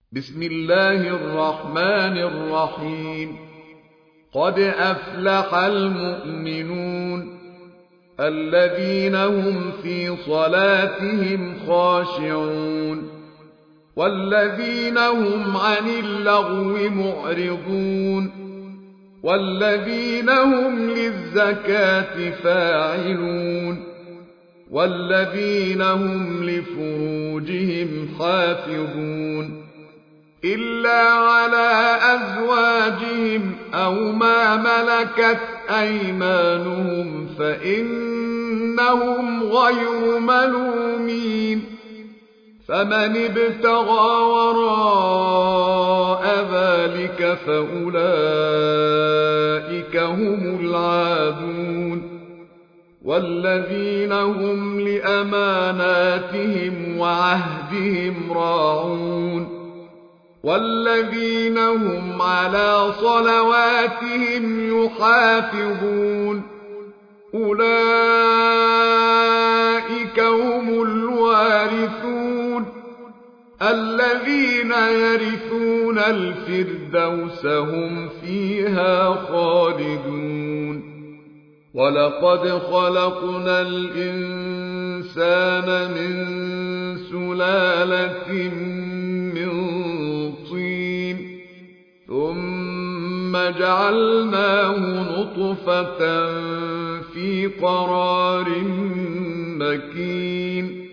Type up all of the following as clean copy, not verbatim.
بسم الله الرحمن الرحيم. قد أفلح المؤمنون الذين هم في صلاتهم خاشعون والذين هم عن اللغو معرضون والذين هم للزكاة فاعلون والذين هم لفروجهم حافظون إلا على أزواجهم أو ما ملكت أيمانهم فإنهم غير ملومين. فمن ابتغى وراء ذلك فأولئك هم العادون والذين هم لأماناتهم وعهدهم راعون والذين هم على صلواتهم يحافظون أولئك هم الوارثون الذين يرثون الفردوس هم فيها خالدون. ولقد خلقنا الإنسان من سلالة من طين ثم جعلناه نطفة في قرار مكين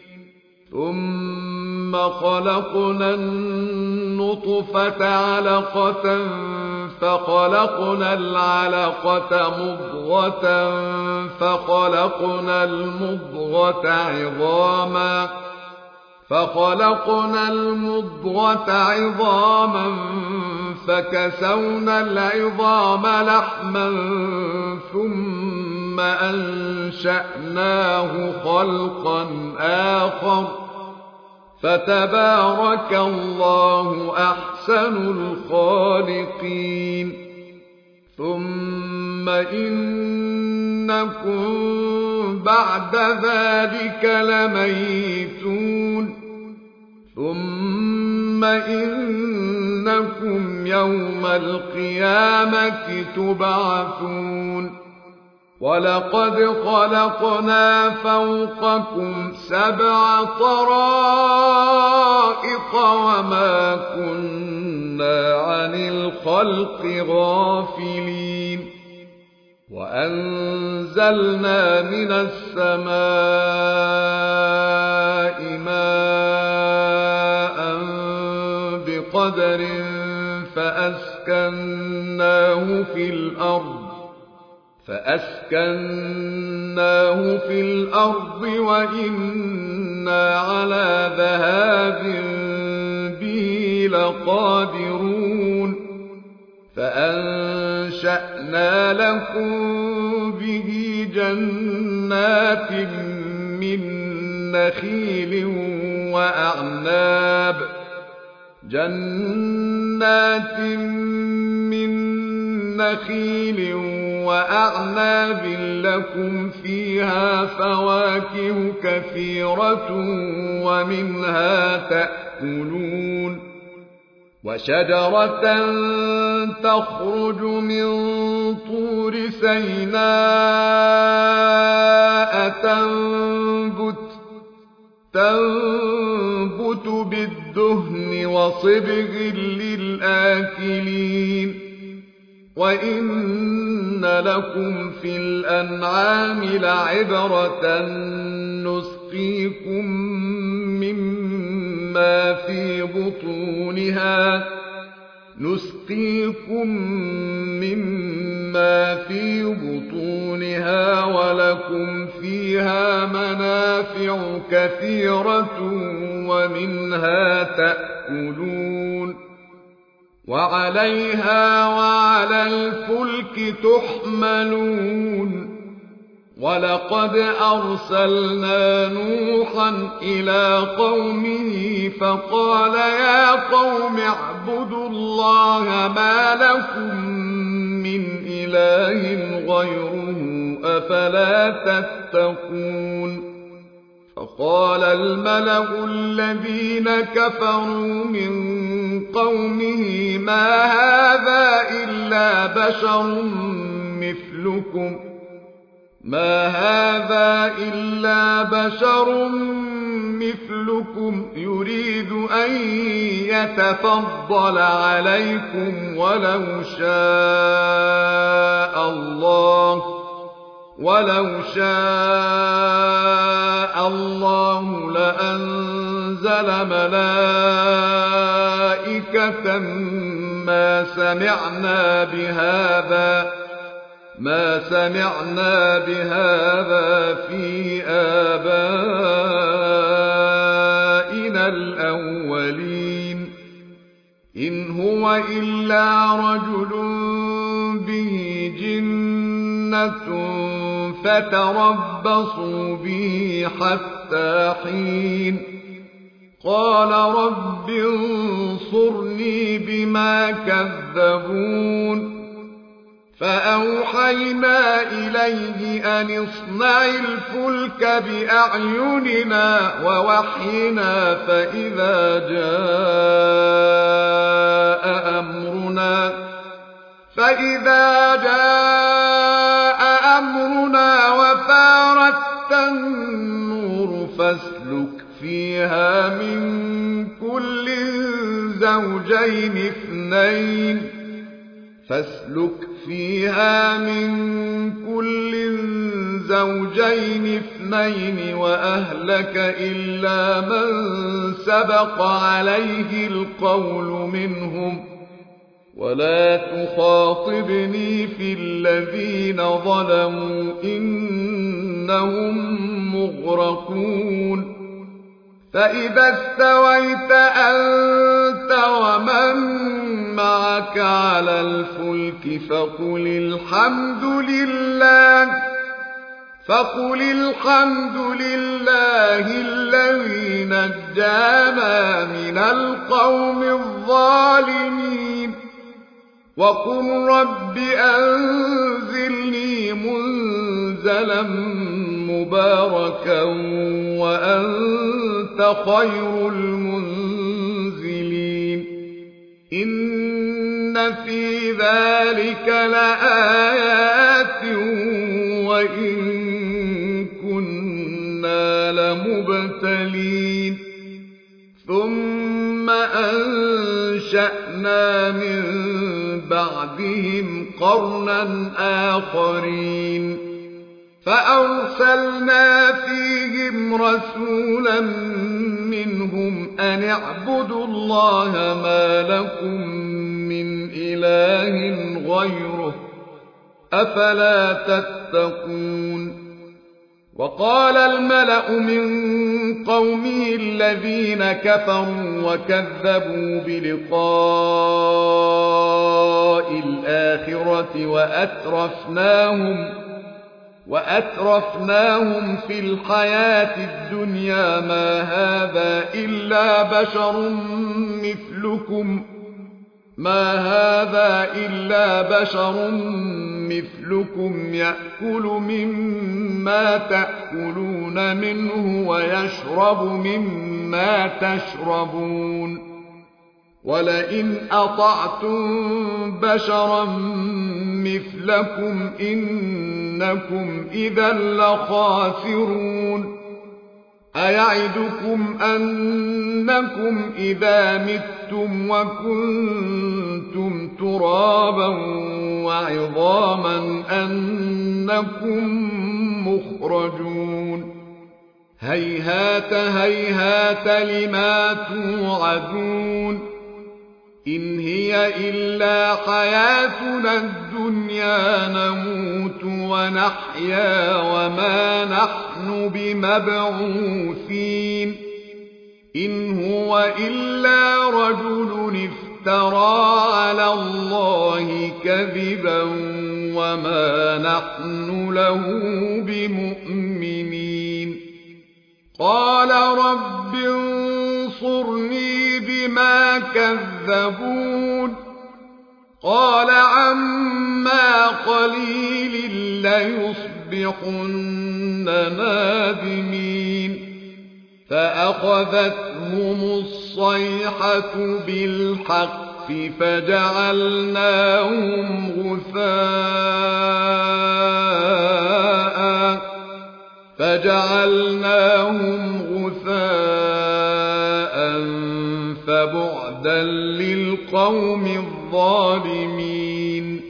ثم خلقنا النطفة علقة فخلقنا العلقة مضغة فخلقنا المضغة عظاما فكسونا العظام لحما ثم أنشأناه خلقا آخر فتبارك الله أحسن الخالقين. ثم إنكم بعد ذلك لميتون ثم إنكم يوم القيامة تبعثون. ولقد خلقنا فوقكم 7 طرائق وما كنا عن الخلق غافلين. وأنزلنا من السماء ماء بقدر فأسكناه في الأرض وإنا على ذهاب به لقادرون. فأنشأنا لكم به جنات من نخيل وأعناب لكم فيها فواكه كثيرة ومنها تأكلون. وشجرة تخرج من طور سيناء تنبت بالدهن وصبغ للآكلين. وإن لكم في الأنعام لعبرة نسقيكم مما في بطونها ولكم فيها منافع كثيرة ومنها تأكلون وعليها وعلى الفلك تحملون. ولقد أرسلنا نوحا إلى قومه فقال يا قوم اعبدوا الله ما لكم من إله غيره أفلا تتقون. فقال الملأ الذين كفروا من بشر مثلكم ما هذا إلا بشر مثلكم يريد أن يتفضل عليكم ولو شاء الله لأنزل ملائكة ما سمعنا بهذا في آبائنا الأولين إن هو إلا رجل به جنة فتربصوا به حتى حين قال رب انصرني بما كذبون فأوحينا إليه أن اصنع الفلك بأعيننا ووحينا فإذا جاء أمرنا وفارت النور فاسلك فيها من كل زوجين اثنين وأهلك إلا من سبق عليه القول منهم ولا تخاطبني في الذين ظلموا إنهم مغرقون فإذا استويت أنت ومن معك على الفلك فقل الحمد لله الذي نجانا من القوم الظالمين وقل رب أنزلني منزلا مباركا وأنت خير المنزلين إن في ذلك لآيات وإن كنا لمبتلين ثم أنشأنا من بعدهم قرنا آخرين فأرسلنا فيهم رسولا منهم أن اعبدوا الله ما لكم من إله غيره أفلا تتقون وقال الملأ من قومه الذين كفروا وكذبوا بلقاء الآخرة وأترفناهم في الحياة الدنيا ما هذا إلا بشر مثلكم يأكل مما تأكلون منه ويشرب مما تشربون ولئن أطعتم بشرا مثلكم إنكم إذا لخاسرون أيعدكم أنكم إذا متم وكنتم ترابا وعظاما أنكم مخرجون هيهات هيهات لما توعدون إن هي إلا حياتنا الدنيا نموت ونحيا وما نحن بمبعوثين إن هو إلا رجل افترى على الله كذبا وما نحن له بمؤمنين قال رب انصرني بما كذبون قال عما قليل ليصبحن نادمين فأخذتهم الصيحة بالحق فجعلناهم غثاء فبعدا للقوم الظالمين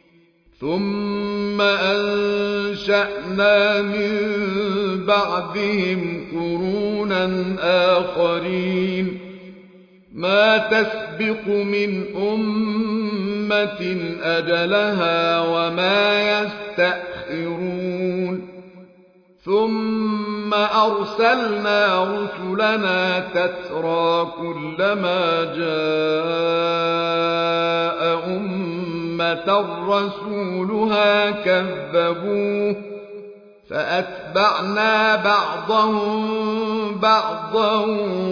ثم أنشأنا من بعدهم قرونا آخرين ما تسبق من أمة أجلها وما يستأخرون ثم أرسلنا رسلنا تترى كلما جاء أمة رسولها كذبوه فأتبعنا بعضهم بعضا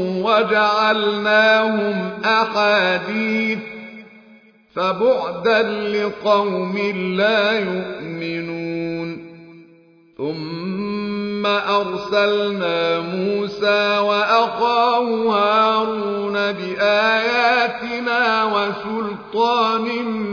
وجعلناهم أحاديث فبعدا لقوم لا يؤمنون ثم أرسلنا موسى وأخاه هارون بآياتنا وسلطان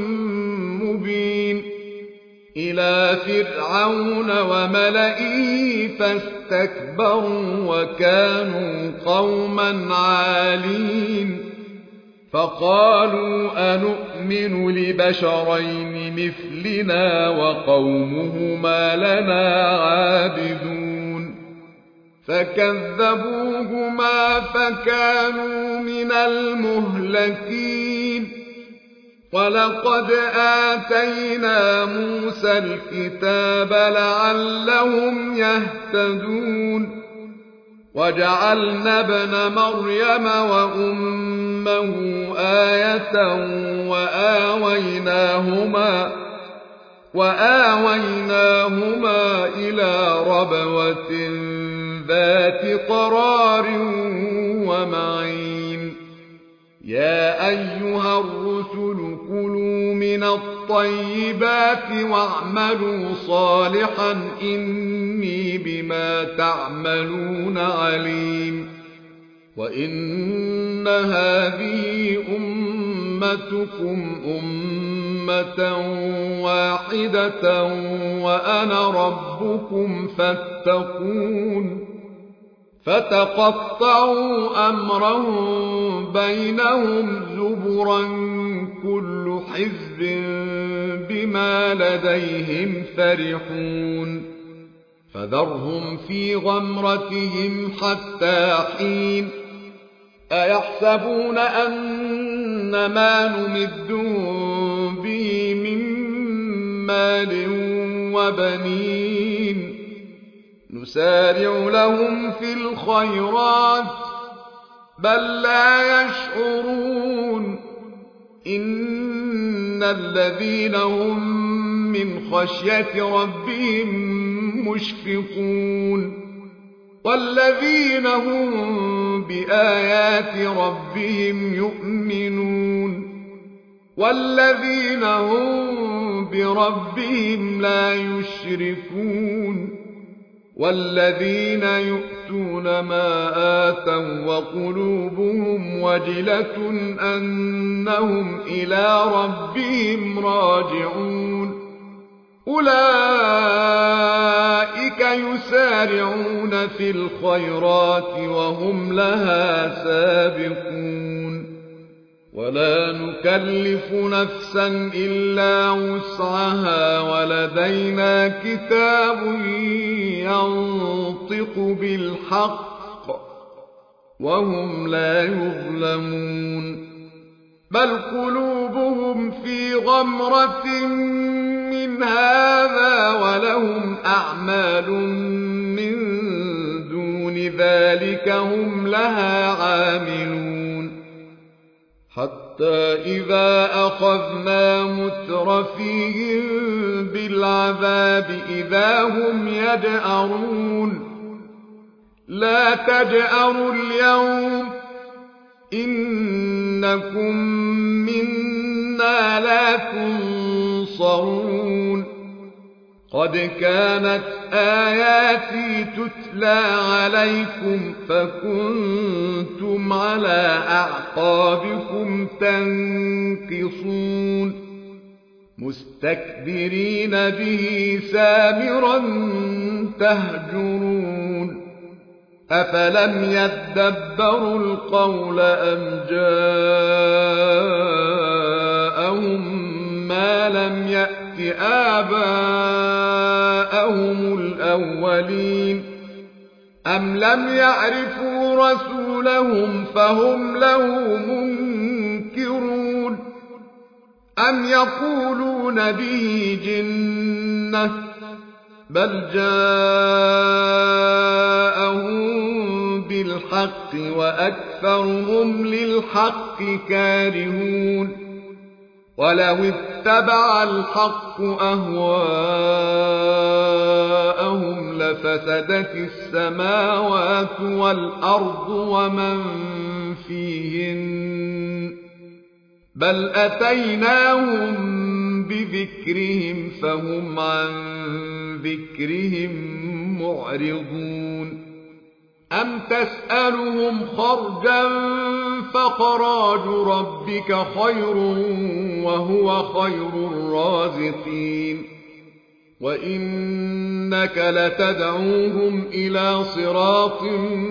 مبين إلى فرعون وملئه فاستكبروا وكانوا قوما عالين فقالوا أنؤمن لبشرين مثلنا وقومهما لنا عابدون فكذبوهما فكانوا من المهلكين ولقد آتينا موسى الكتاب لعلهم يهتدون وجعلنا ابن مريم وأمه آية وآويناهما إلى ربوة ذات قرار ومعين يا أيها الرسل كلوا من الطيبات واعملوا صالحا إني بما تعملون عليم وإن هذه أمتكم أمة واحدة وأنا ربكم فاتقون فتقطعوا أمرهم بينهم زبرا كل حزب بما لديهم فرحون فذرهم في غمرتهم حتى حين أيحسبون أن ما نمدهم به من مال وبنين نسارع لهم في الخيرات بل لا يشعرون إن الذين هم من خشية ربهم مشفقون والذين هم بآيات ربهم يؤمنون والذين هم بربهم لا يشركون والذين يؤتون ما آتوا وقلوبهم وجلة أنهم إلى ربهم راجعون أولئك يسارعون في الخيرات وهم لها سابقون ولا نكلف نفسا إلا وسعها ولدينا كتاب ينطق بالحق وهم لا يظلمون بل قلوبهم في غمرة من هذا ولهم أعمال من دون ذلك هم لها عاملون حتى إذا أخذنا مترفيهم بالعذاب إذا هم يجأرون لا تجأروا اليوم إنكم منا لا تنصرون قد كانت آياتي تتلى عليكم فكنتم على أعقابكم تنكصون مستكبرين به سامرا تهجرون أفلم يدبروا القول أم جاءهم ما لم يأت آباءهم الأولين أم لم يعرفوا رسولهم فهم له منكرون أم يقولون به جنة بل جاءهم بالحق وأكثرهم للحق كارهون ولو اتبع الحق أهواءهم لفسدت السماوات والأرض ومن فيهن بل أتيناهم بذكرهم فهم عن ذكرهم معرضون أم تسألهم خرجا فخراج ربك خير وهو خير الرازقين وإنك لتدعوهم إلى صراط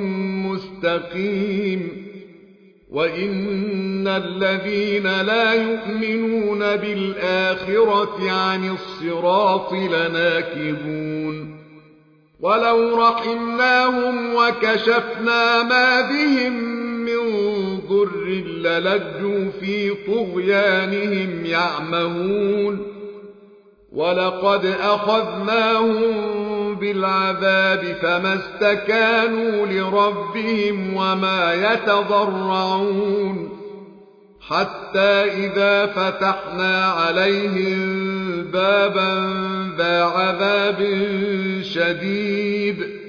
مستقيم وإن الذين لا يؤمنون بالآخرة عن الصراط لناكبون ولو رحمناهم وكشفنا ما بهم من ضر للجوا في طغيانهم يعمهون ولقد أخذناهم بالعذاب فما استكانوا لربهم وما يتضرعون حتى إذا فتحنا عليهم بابا ذا عذاب شديد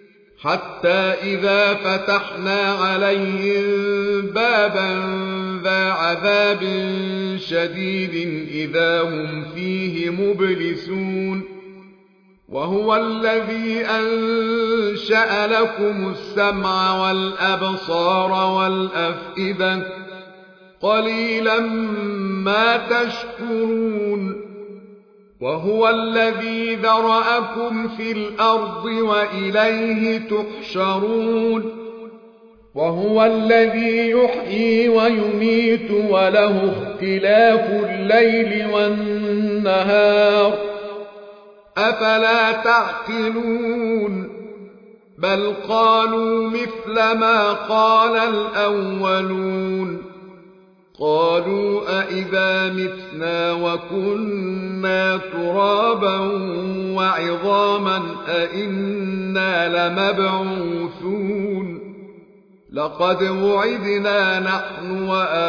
إذا هم فيه مبلسون وهو الذي أنشأ لكم السمع والأبصار والأفئدة قليلا ما تشكرون وهو الذي ذرأكم في الأرض وإليه تحشرون وهو الذي يحيي ويميت وله اختلاف الليل والنهار أفلا تعقلون بل قالوا مثل ما قال الأولون قالوا أئذا متنا وكنا ترابا وعظاما أئنا لمبعوثون لقد وعدنا نحن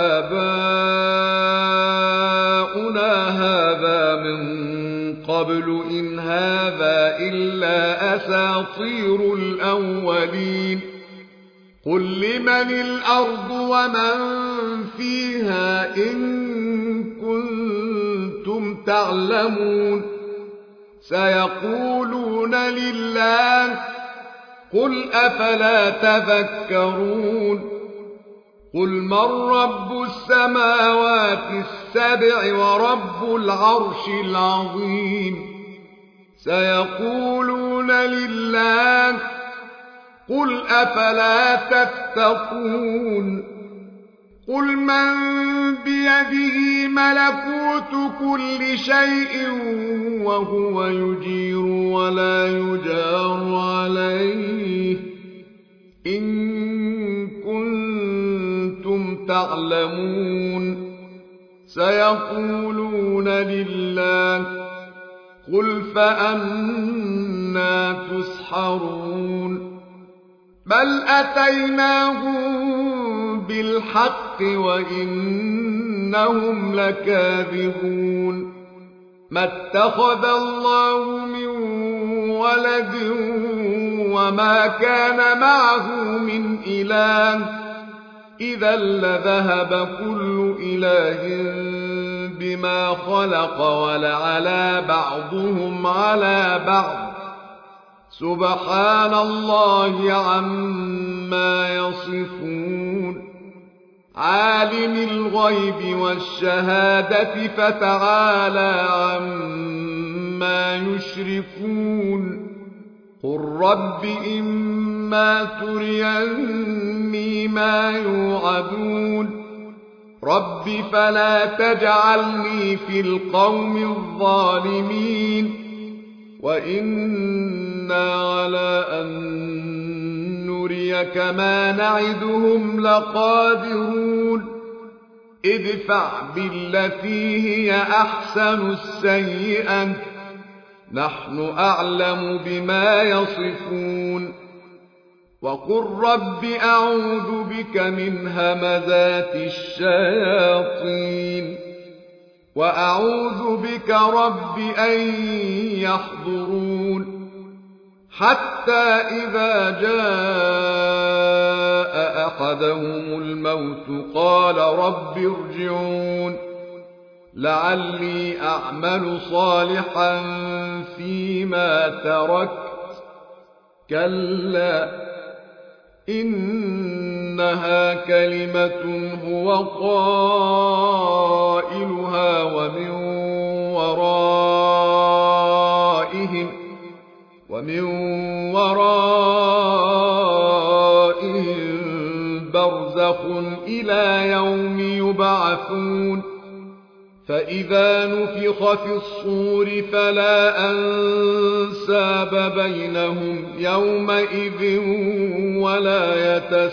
وآباؤنا هذا من قبل إن هذا إلا أساطير الأولين قل لمن الأرض ومن فيها إن كنتم تعلمون سيقولون لله قل أفلا تذكرون قل من رب السماوات السبع ورب العرش العظيم سيقولون لله قل أفلا تتقون قل من بيده ملكوت كل شيء وهو يجير ولا يجار عليه إن كنتم تعلمون سيقولون لله قل فأنا تسحرون بل أتيناهم بالحق وإنهم لكاذبون ما اتخذ الله من ولد وما كان معه من إله إذا لذهب كل إله بما خلق ولعلى بعضهم على بعض سبحان الله عما يصفون عالم الغيب والشهادة فتعالى عما يشركون قل رب إما تريني ما يوعدون رب فلا تجعلني في القوم الظالمين وإنا على أن نريك ما نعدهم لقادرون ادفع بالتي هي أحسن السيئة نحن أعلم بما يصفون وقل رب أعوذ بك من همزات الشياطين وأعوذ بك رب أن يحضرون حتى إذا جاء أحدهم الموت قال رب ارجعون لعلي أعمل صالحا فيما تركت كلا إنها كلمة هو قائلها ومن ورائهم برزخ إلى يوم يبعثون فإذا نفخ في الصور فلا أنساب بينهم يومئذ ولا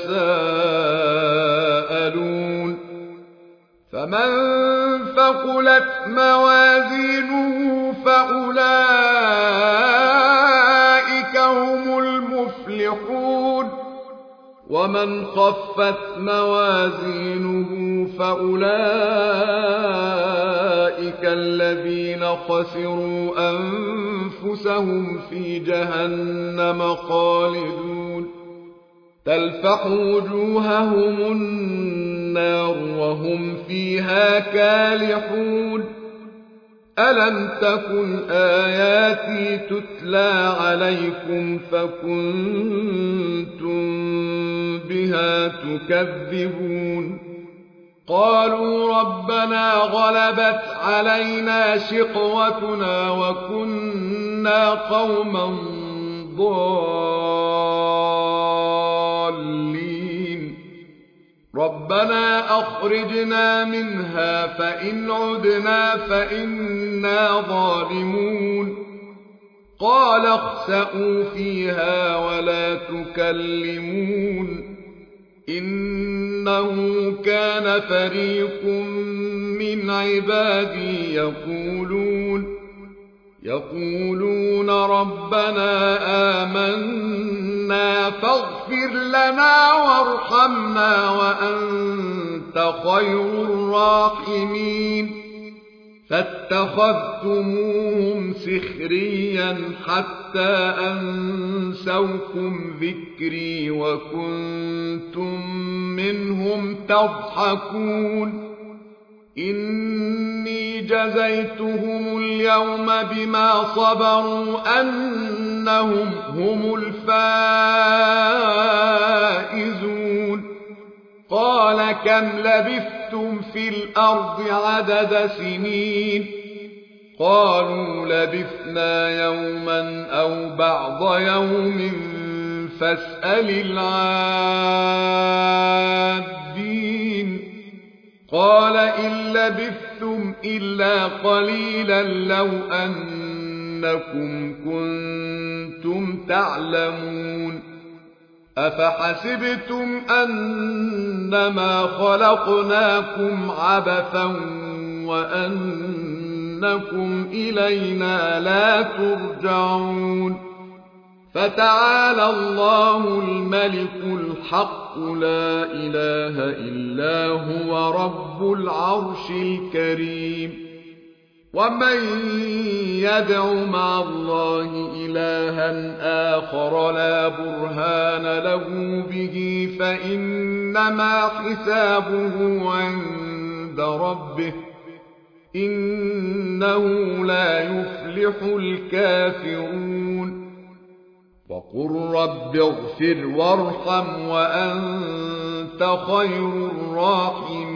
يتساءلون فمن ثقلت موازينه فأولئك هم المفلحون ومن خفت موازينه فأولئك الذين خسروا أنفسهم في جهنم خالدون تلفح وجوههم النار وهم فيها كالحون ألم تكن آياتي تتلى عليكم فكنتم بها تكذبون قالوا ربنا غلبت علينا شقوتنا وكنا قوما ضالين ربنا أخرجنا منها فإن عدنا فإنا ظالمون قال اخسئوا فيها ولا تكلمون إنه كان فريق من عبادي يقولون ربنا آمنا فاغفر لنا وارحمنا وأنت خير الراحمين فاتخذتموهم سخريا حتى أنسوكم ذكري وكنتم منهم تضحكون إني جزيتهم اليوم بما صبروا أنهم هم الفائزون قال كم لبثتم في الأرض عدد سنين قالوا لبثنا يوما أو بعض يوم فاسأل العادين قال إن لبثتم إلا قليلا لو أنكم كنتم تعلمون أفحسبتم أنما خلقناكم عبثا وأنكم إلينا لا ترجعون فتعالى الله الملك الحق لا إله إلا هو رب العرش الكريم ومن يدع مع الله إلها آخر لا برهان له به فإنما حسابه عند ربه إنه لا يفلح الكافرون وقل رب اغفر وارحم وأنت خير الراحمين